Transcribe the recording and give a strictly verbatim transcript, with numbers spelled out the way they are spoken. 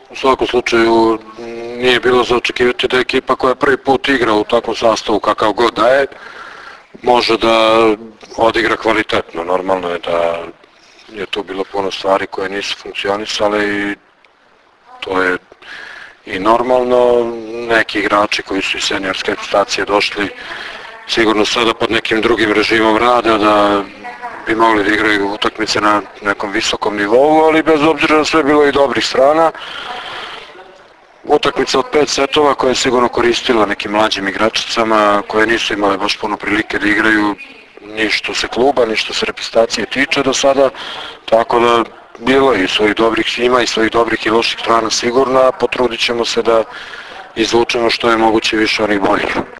U svakom slučaju nije bilo za očekivati da ekipa koja prvi put igra u takvom sastavu kakav god da je, može da odigra kvalitetno. Normalno je da je tu bilo puno stvari koje nisu funkcionisale i to je i normalno. Neki igrači koji su iz seniorske reprezentacije došli sigurno sada pod nekim drugim režimom rada da bi mogli da igraju utakmice na nekom visokom nivou, ali bez obzira na sve bilo i dobrih strana. Utakmica od pet setova koja je sigurno koristila nekim mlađim igračicama koje nisu imale baš puno prilike da igraju ni što se kluba, ni što se reprezentacije tiče do sada, tako da bilo je i svojih dobrih ima i svojih dobrih i loših strana sigurno, a potrudit ćemo se da izvučemo što je moguće više onih boljih.